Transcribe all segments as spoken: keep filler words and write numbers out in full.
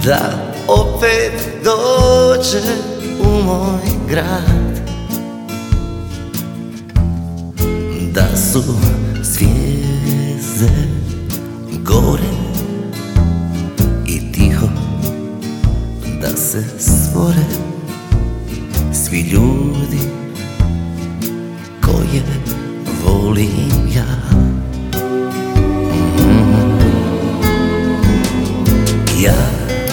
da opet dođe u moj grad, da su zvijezde gore i tiho da se stvore svi ljudi koje volim ja. Ja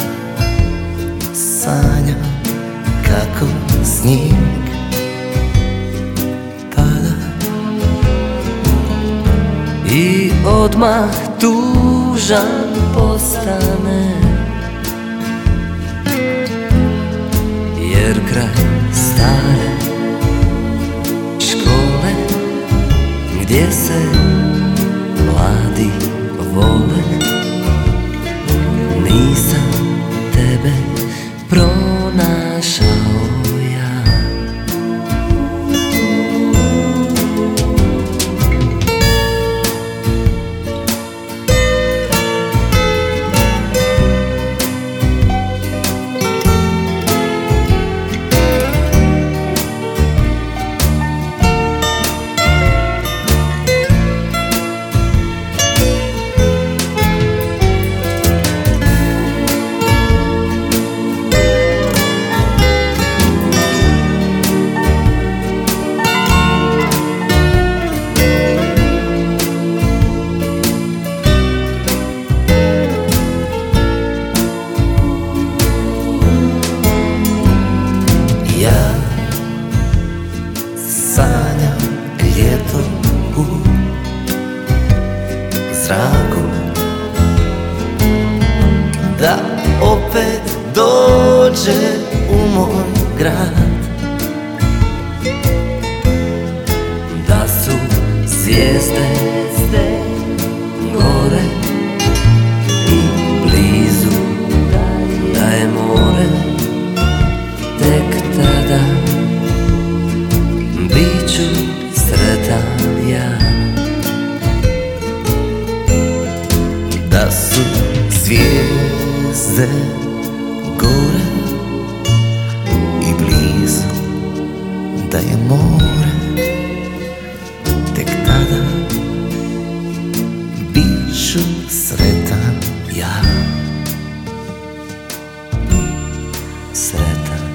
sanjam kako snijeg pada i odmah tužan postane, jer kraj stare škole gdje se mladi vole, nisam tebe pronašao ja. Ja sanjam ljeto u zraku, da opet dođe u moj grad, da su zvijezde gore i blizu da je more, tek tada bit ću sretan ja. Da su zvijezde gore i blizu da je more, tek tada bit ću sretan ja. Sretan